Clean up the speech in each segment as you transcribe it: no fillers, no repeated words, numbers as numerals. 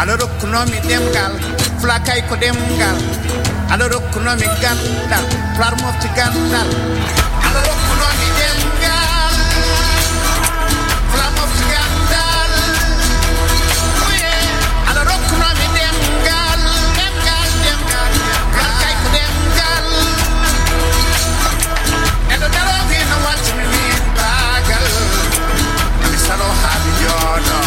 Aloro kunomi demgal, flakai ko demgal. Aloro kunomi gandal, plarmofti gandal. Aloro kunomi demgal, plarmofti gandal. Oye, aloro kunomi demgal, demgal, flakai ko demgal. Edo daro vi no watch me bagal. Misalo habi yono.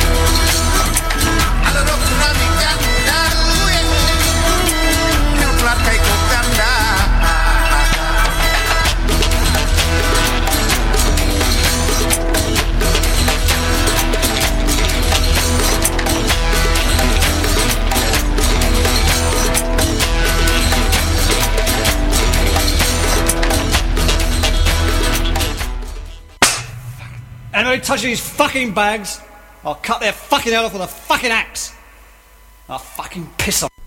Anybody touching these fucking bags, I'll cut their fucking head off with a fucking axe. I'll fucking piss on.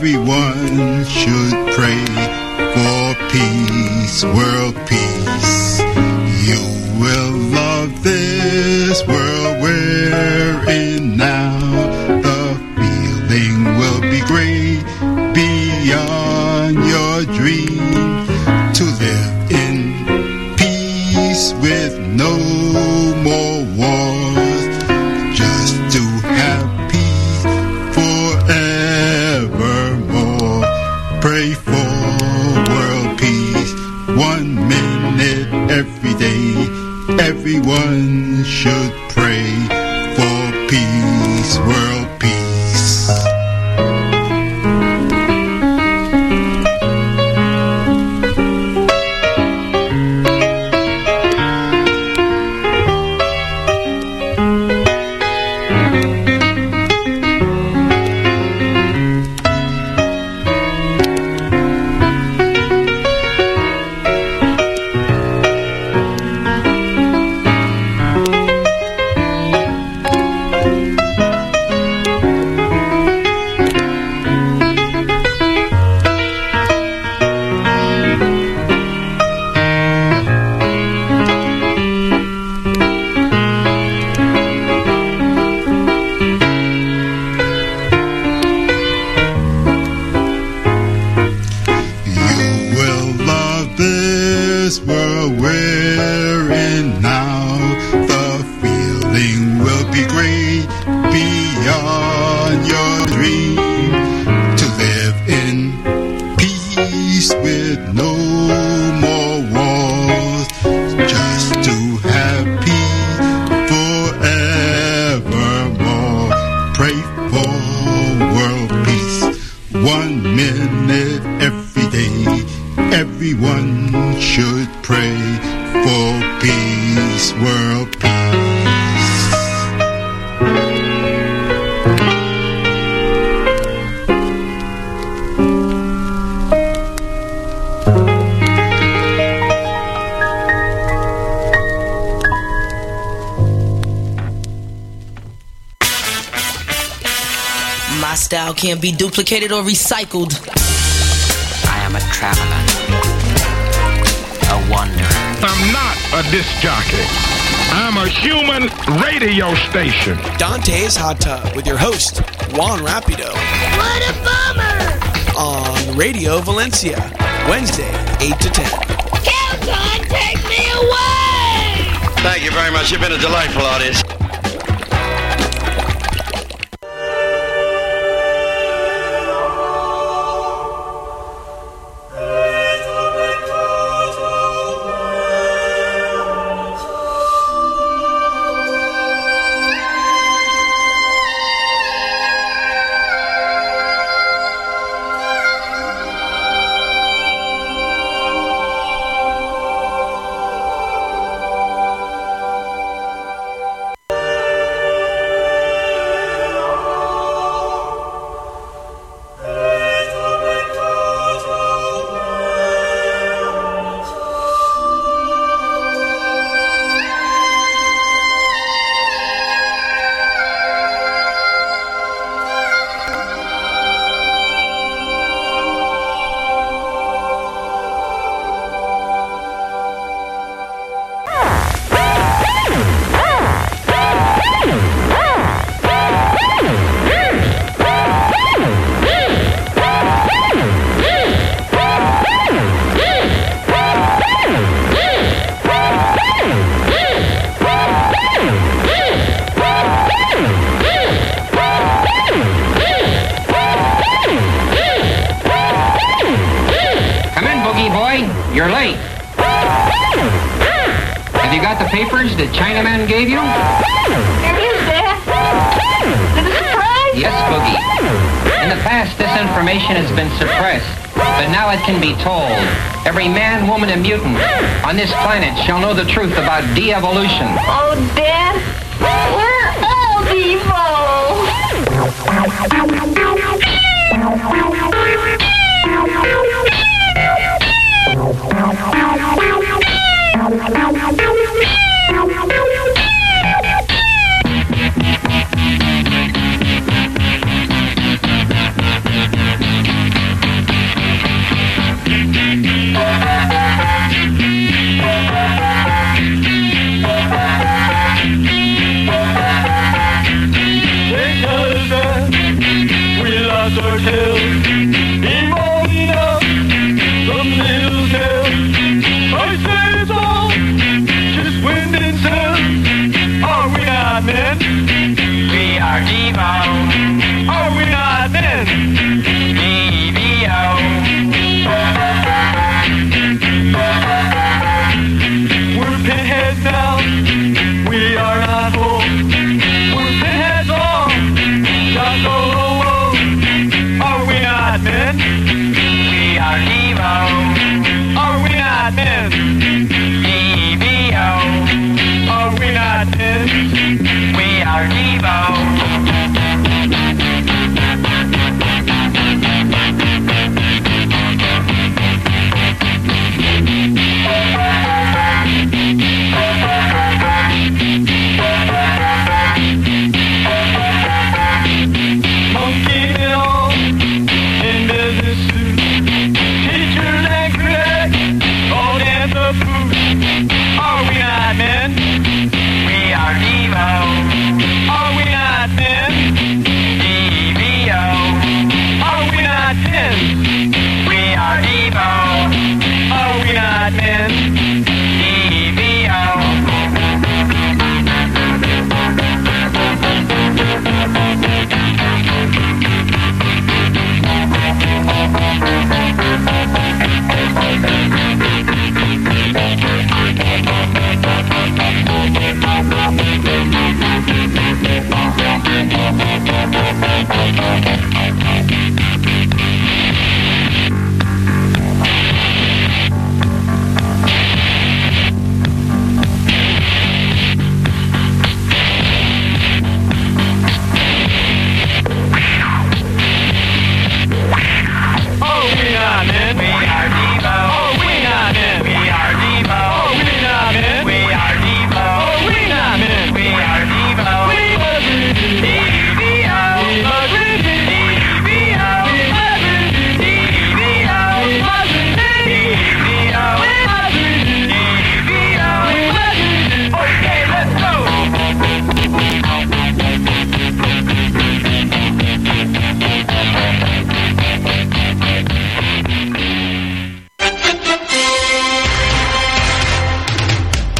everyone should pray for peace, world peace. You will love this world we're in now. The feeling will be great beyond your dream. To live in peace with no more wars. Just to have peace forevermore. Pray for world peace 1 minute every day. Everyone should pray for peace, world peace. This world we're in now, the feeling will be great beyond your dream. To live in peace with no more wars, just to have peace forevermore. Pray for world peace 1 minute every day. Everyone should pray for peace, world peace. My style can't be duplicated or recycled. I am a traveler. A wanderer. I'm not a disc jockey. I'm a human radio station. Dante's Hot Tub with your host, Juan Rapido. What a bummer! On Radio Valencia, Wednesday, 8 to 10. Kelton, take me away! Thank you very much. You've been a delightful audience. You're late. Have you got the papers the Chinaman gave you? There is, Dad. Is it a surprise? Yes, Boogie. In the past, this information has been suppressed, but now it can be told. Every man, woman, and mutant on this planet shall know the truth about de-evolution. Oh, Dad, we're all devolved.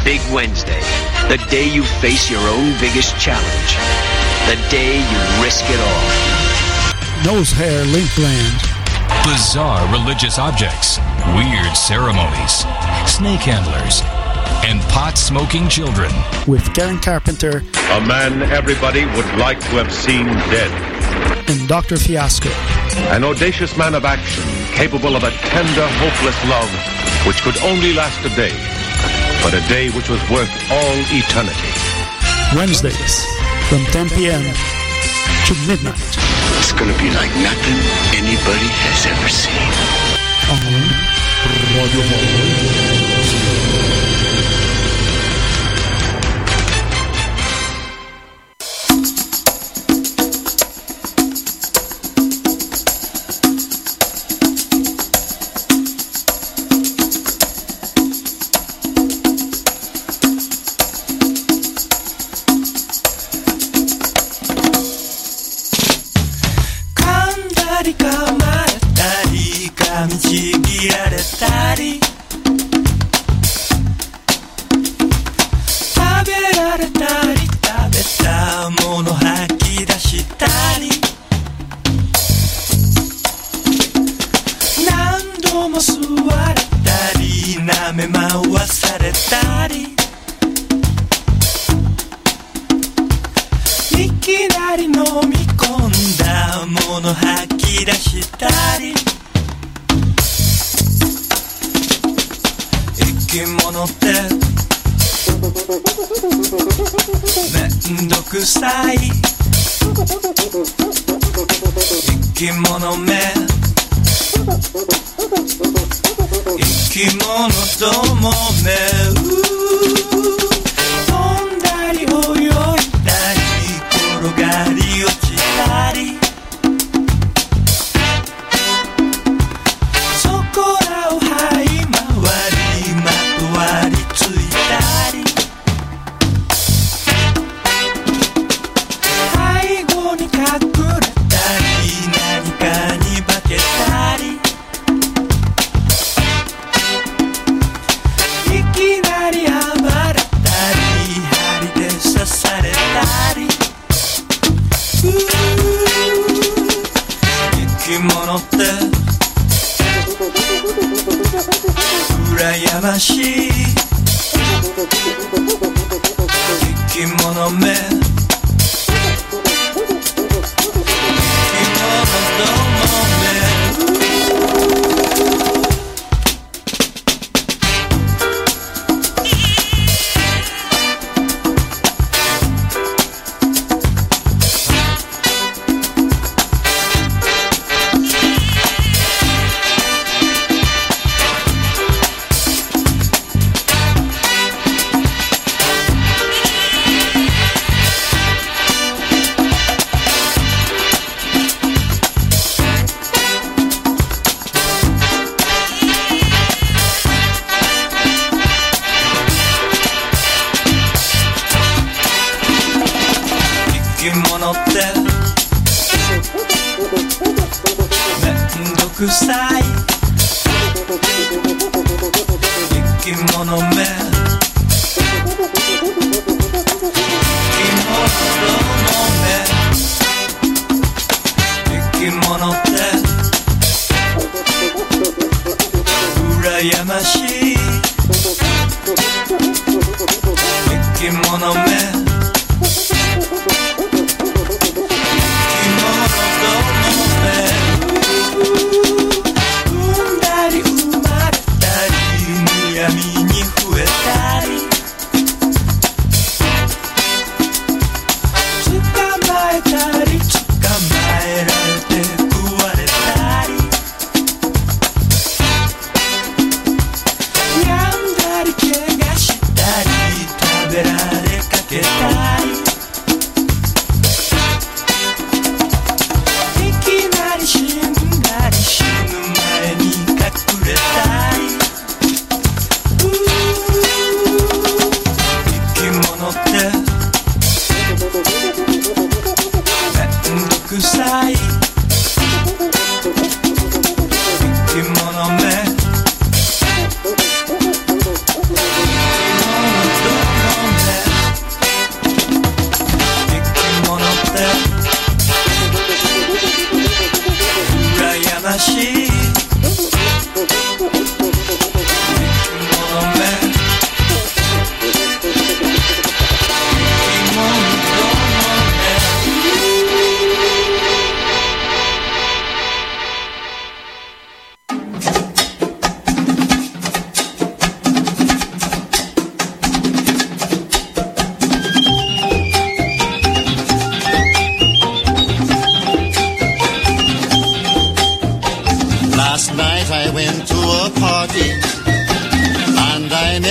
Big Wednesday, the day you face your own biggest challenge. The day you risk it all. Nose hair link blend. Bizarre religious objects, weird ceremonies, snake handlers, and pot-smoking children. With Karen Carpenter. A man everybody would like to have seen dead. And Dr. Fiasco. An audacious man of action, capable of a tender, hopeless love, which could only last a day, but a day which was worth all eternity. Wednesdays, from 10 p.m. to midnight. It's gonna be like nothing anybody has ever seen. On Radio Hall.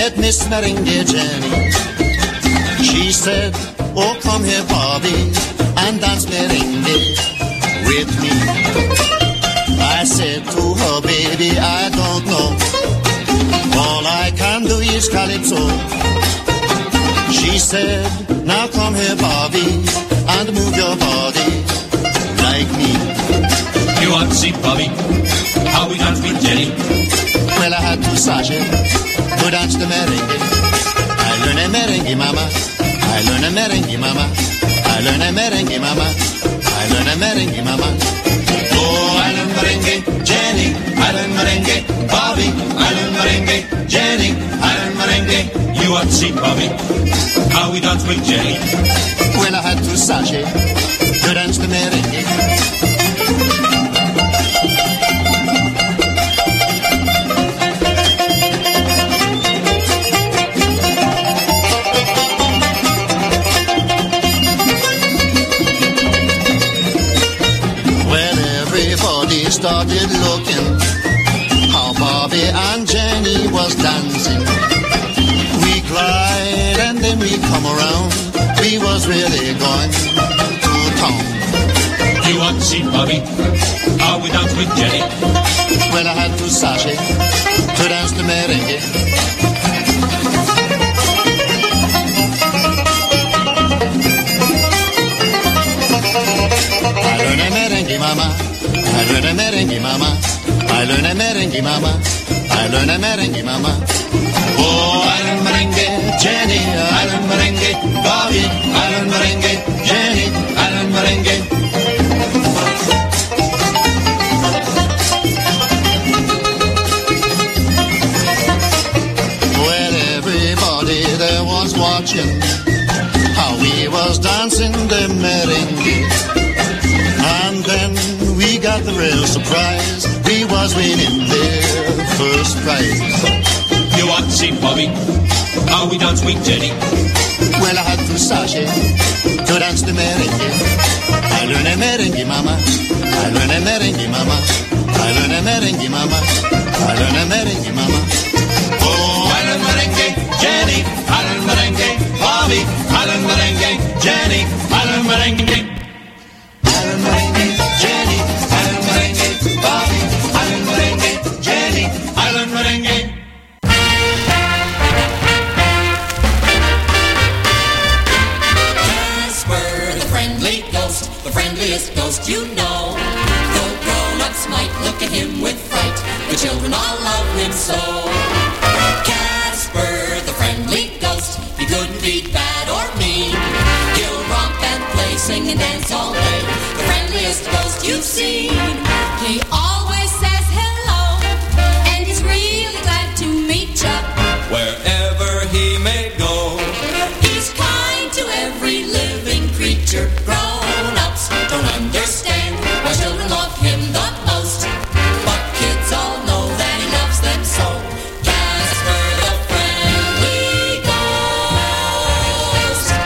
met Miss Merengue Jenny. She said, oh, come here, Bobby, and dance merengue with me. I said to her, baby, I don't know. All I can do is calypso. She said, now come here, Bobby, and move your body like me. You want to see Bobby, how we dance with Jenny? Well, I had to Sasha to dance the merengue. I learn a merengue, mama. I learn a merengue, mama. I learn a merengue, mama. I learn a merengue, mama. Oh, I learn merengue, Jenny. I learn merengue, Bobby. I learn merengue, Jenny. I learn merengue. You want to see Bobby, how we dance with Jenny? Well, I had to Sasha to dance the merengue. Started looking how Bobby and Jenny was dancing. We glide and then we come around. We was really going to town. You want to see Bobby, how we dance with Jenny? Well, I had to Sasha to dance the merengue. I learn a merengue, mama. I learn a merengue, mama. I learn a merengue, mama. I learn a merengue, mama. Oh, I learn merengue, Jenny. I learn merengue, Bobby. I learn merengue, Jenny. I learn merengue. Well, everybody there was watching how we was dancing the merengue. And then we got the real surprise. We was winning their first prize. You want to see Bobby, how we dance with Jenny? Well, I had to Sasha to dance the merengue. I learn a merengue, mama. I learn a merengue, mama. I learn a merengue, mama. I learn a merengue, mama. Oh, I learn merengue, Jenny. I learn merengue, Bobby. I learn merengue, Jenny. I learn merengue. Jenny, I learn merengue, Bobby, I learn merengue, Jenny, I learn merengue. Casper, the friendly ghost, the friendliest ghost you know. Though grown-ups might look at him with fright, the children all love him so. Casper, the friendly ghost, he couldn't be bad or mean. He'll romp and play, sing and dance all day. The friendliest ghost you've seen. He always says hello, and he's really glad to meet ya. Wherever he may go, he's kind to every living creature. Grown-ups don't understand why children love him the most, but kids all know that he loves them so. Casper the friendly ghost.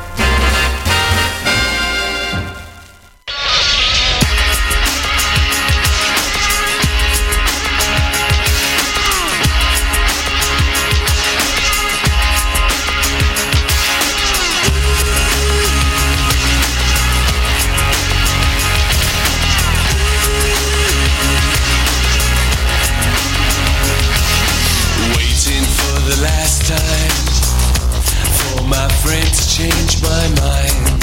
The last time for my friend to change my mind.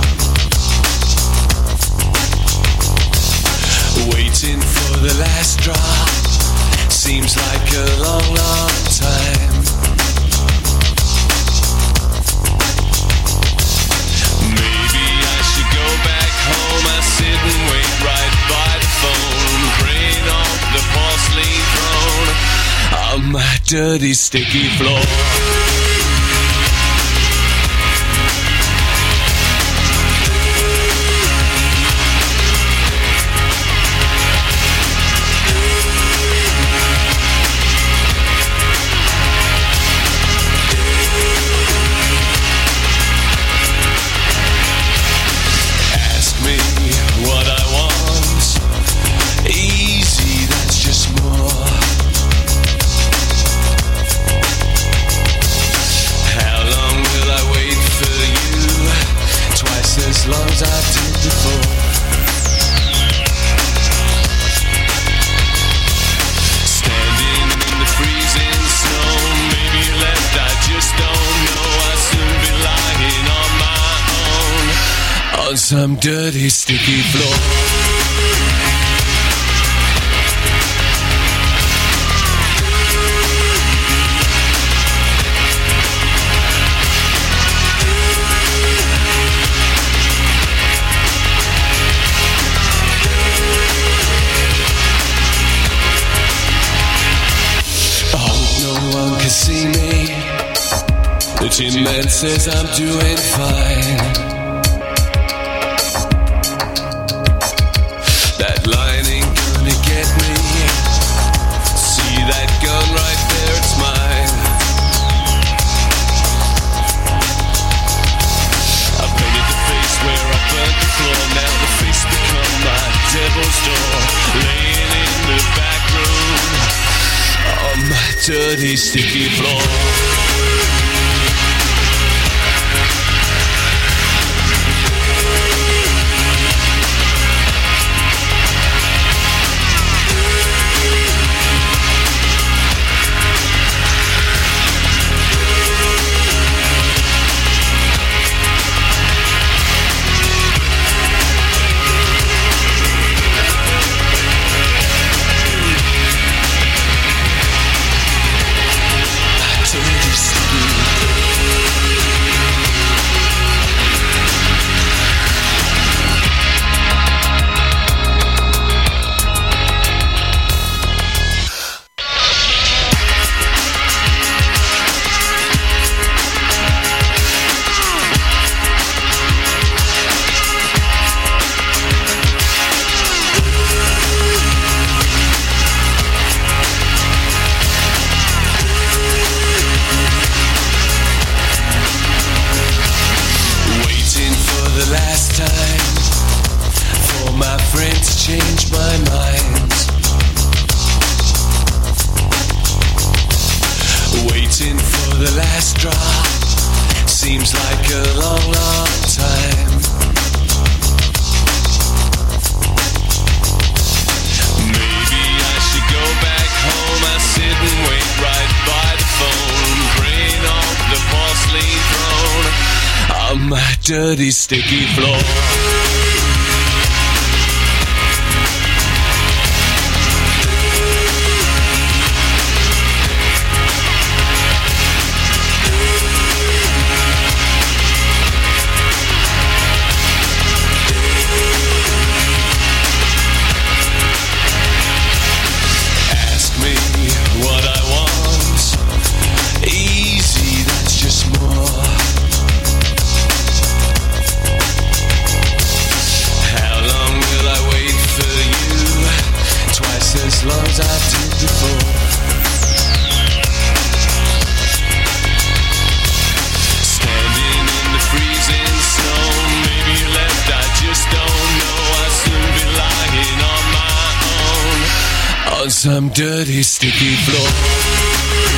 Waiting for the last drop seems like a long, long time. Maybe I should go back home. I sit and wait right by the phone, praying off the porcelain throne on my dirty, sticky floor. Ask me what I want. Easy, that's just more. some dirty, sticky floor. See me, the Tin Man says I'm doing fine. That line ain't gonna get me. See that gun right there, it's mine. I painted the face where I burnt the floor. Now the face become my devil's door. Laying in the back room on my dirty, sticky floor. Dirty, sticky floor. Ask me what I want. Easy, that's just more. As long as I did before. Standing in the freezing snow. Maybe you left, I just don't know. I'll soon be lying on my own on some dirty, sticky floor.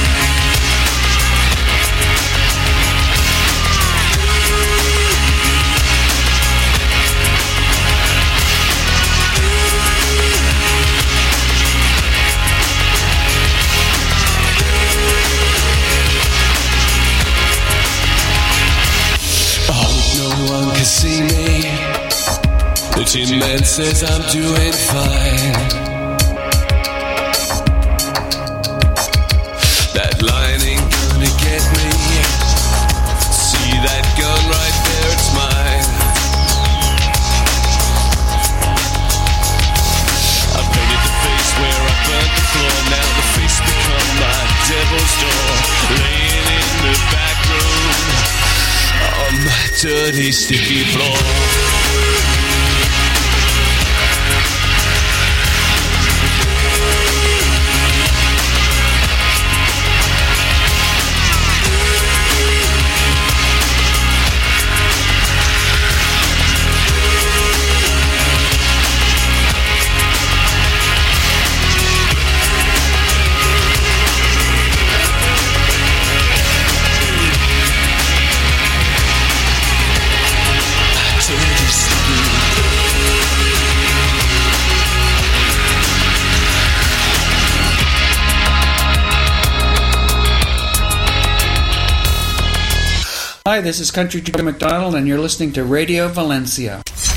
See me, the Tin Man says I'm doing fine. That line ain't gonna get me. See that gun right there, it's mine. I painted the face where I burnt the floor. Now the face become my devil's door. Laying in the back room on my dirty, sticky floor. Hi, this is Country Joe McDonald, and you're listening to Radio Valencia.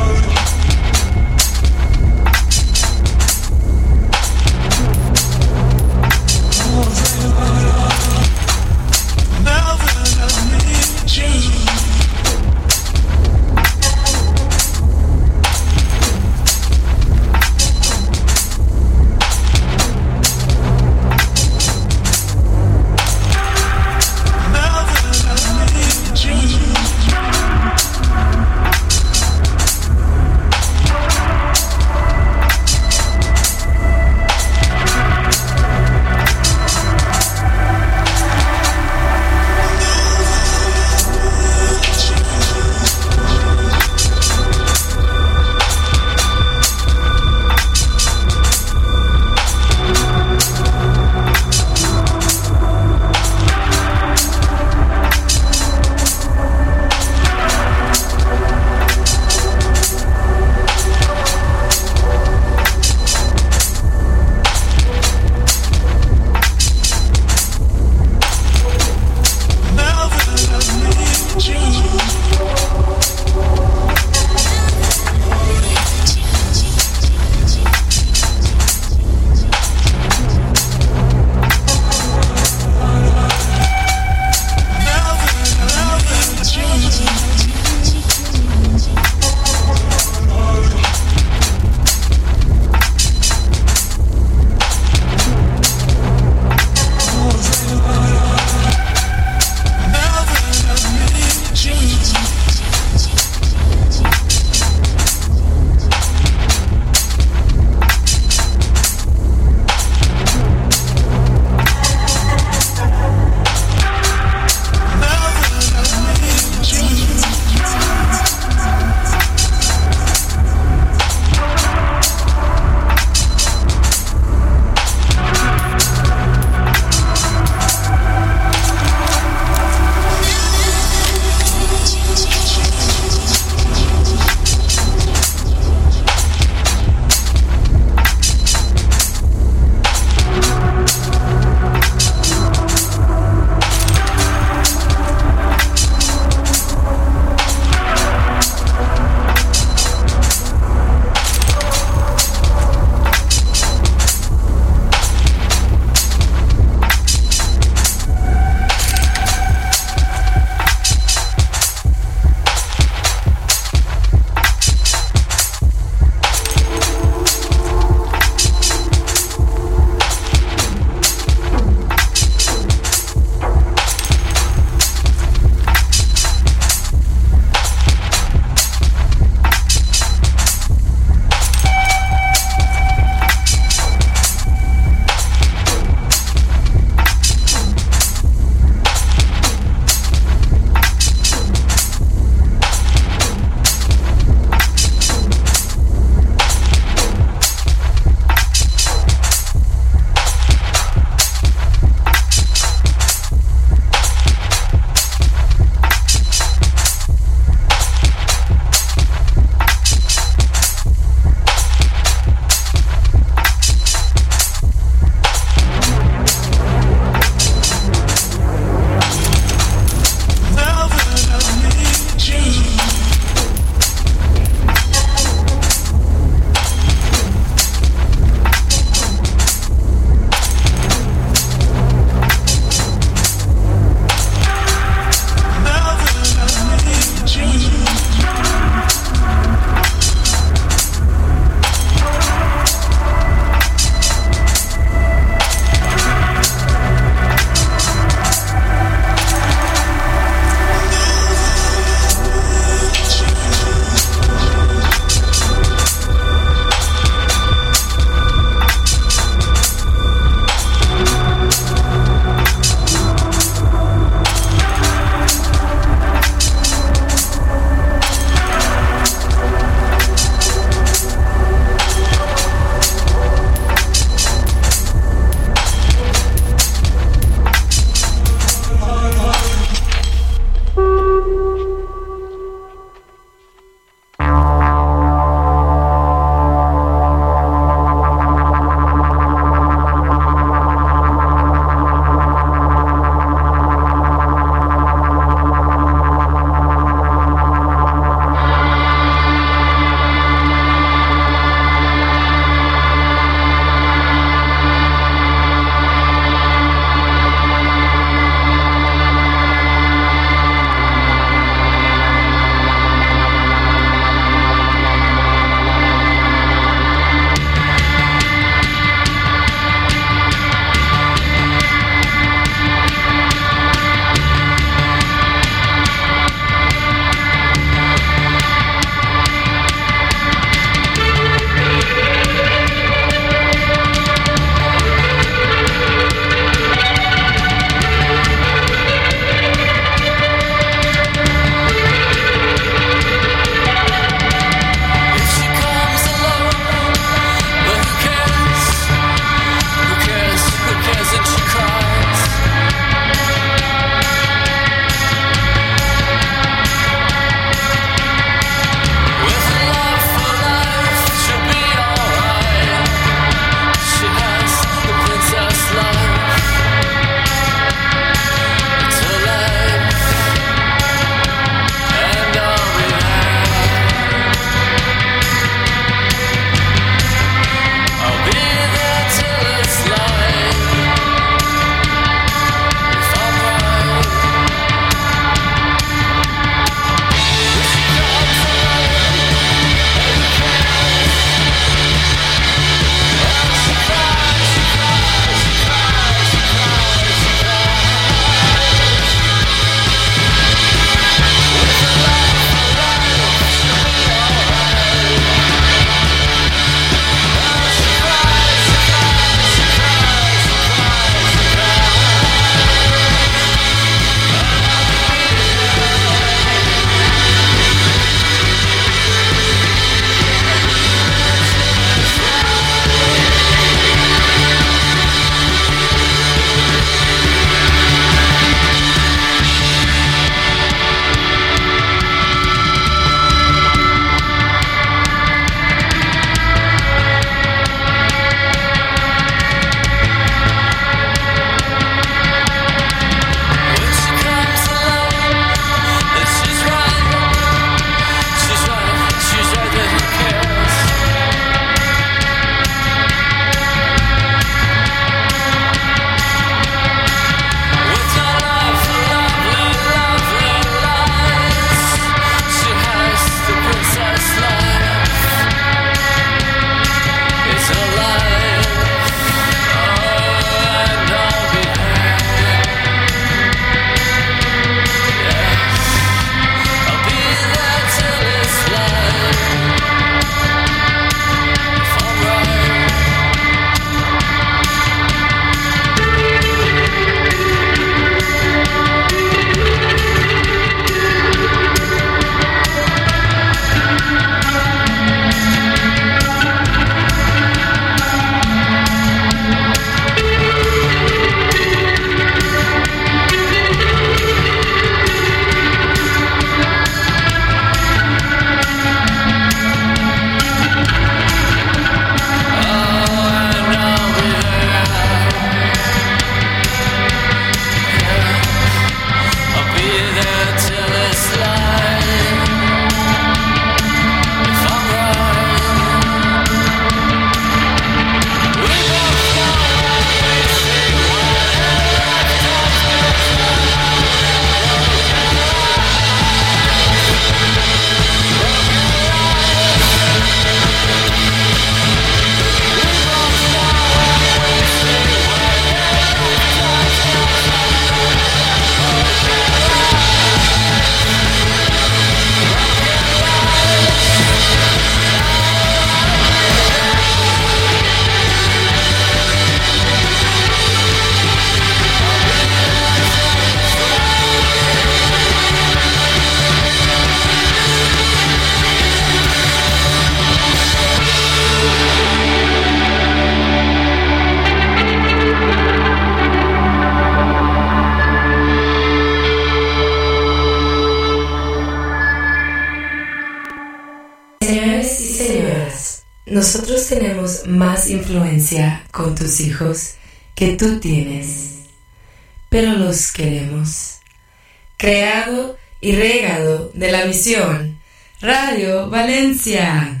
Nosotros tenemos más influencia con tus hijos que tú tienes, pero los queremos. Creado y regado de la misión Radio Valencia.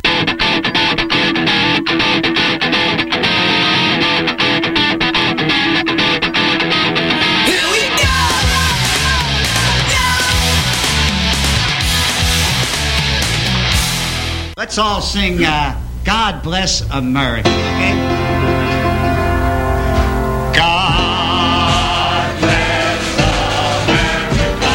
Let's all sing God Bless America, okay? God bless America,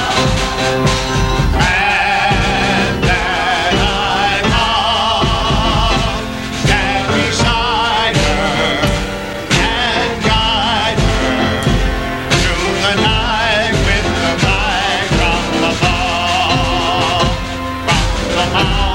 and that I love, stand beside her and guide her through the night with the flag from above, from the mountain.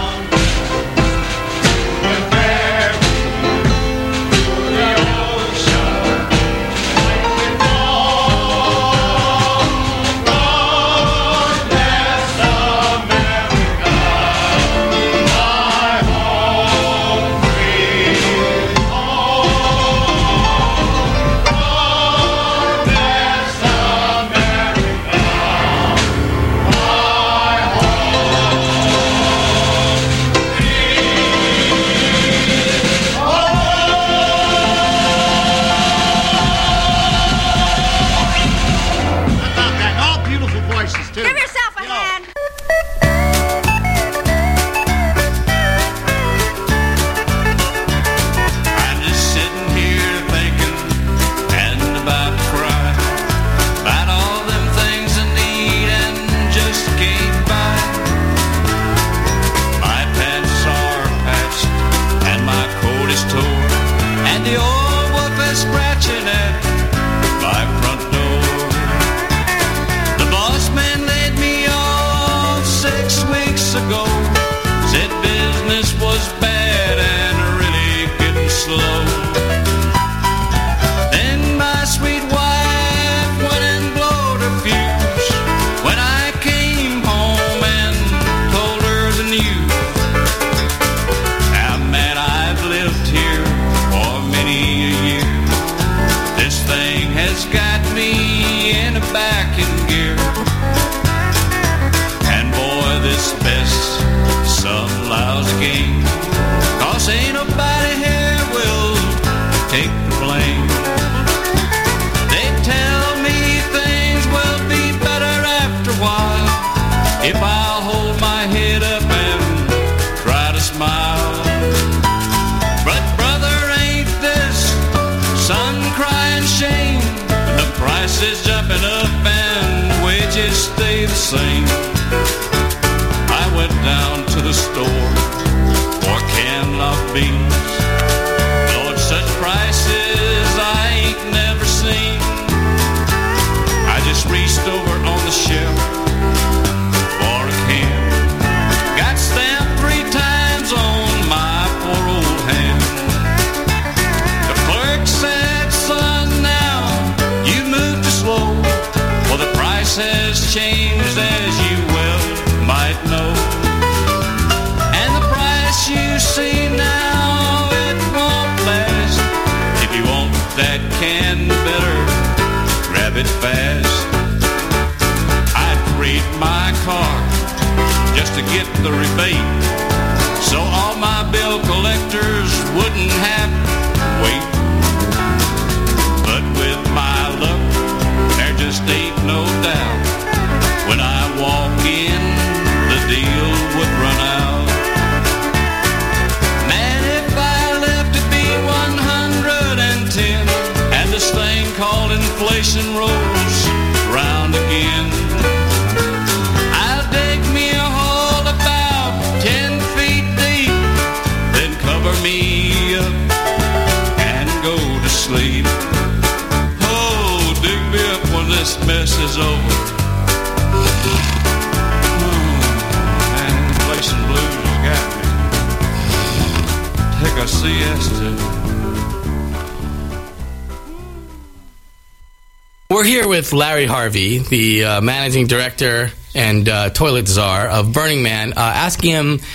We're here with Larry Harvey, the managing director and toilet czar of Burning Man, asking him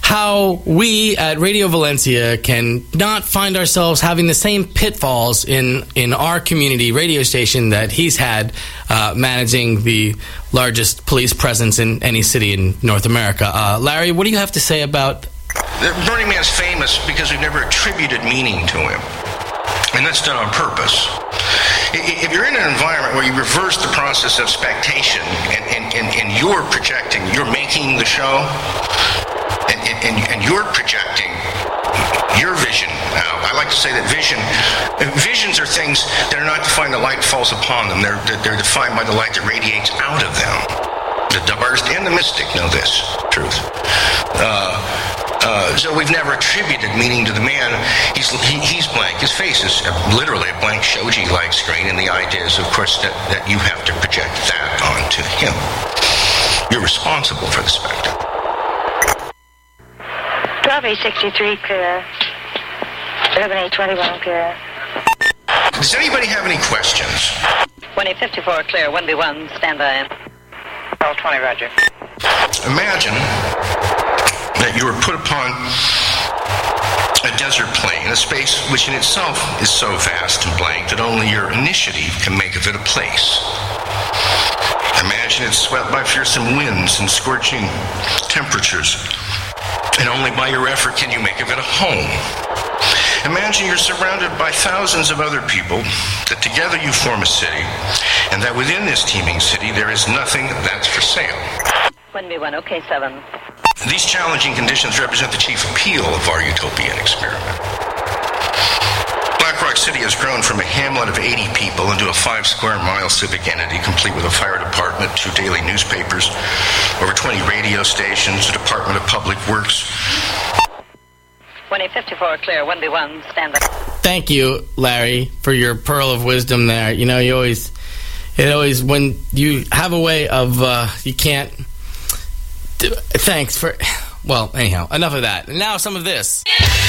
how we at Radio Valencia can not find ourselves having the same pitfalls in our community radio station that he's had managing the largest police presence in any city in North America. Larry, what do you have to say about... Burning Man's famous because we've never attributed meaning to him. And that's done on purpose. If you're in an environment where you reverse the process of spectation and you're projecting, you're making the show, and you're projecting your vision out. I like to say that visions are things that are not defined, the light falls upon them. They're defined by the light that radiates out of them. The artist and the mystic know this truth. So we've never attributed meaning to the man. He's blank. His face is literally a blank shoji-like screen, and the idea is, of course, that you have to project that onto him. You're responsible for the spectacle. 12-863 clear. 11-821 clear. Does anybody have any questions? 1-854 clear. 1B1 standby. 12-20 roger. Imagine that you were put upon a desert plain, a space which in itself is so vast and blank that only your initiative can make of it a place. Imagine it's swept by fearsome winds and scorching temperatures, and only by your effort can you make of it a home. Imagine you're surrounded by thousands of other people, that together you form a city, and that within this teeming city there is nothing that's for sale. 1B1, okay, 7. These challenging conditions represent the chief appeal of our utopian experiment. Black Rock City has grown from a hamlet of 80 people into a 5-square-mile civic entity, complete with a fire department, 2 daily newspapers, over 20 radio stations, a Department of Public Works. 1-854 clear. 1B1 stand up. Thank you, Larry, for your pearl of wisdom there. You know, it always, when you have a way of, you can't... Thanks for... Well, anyhow, enough of that. Now some of this.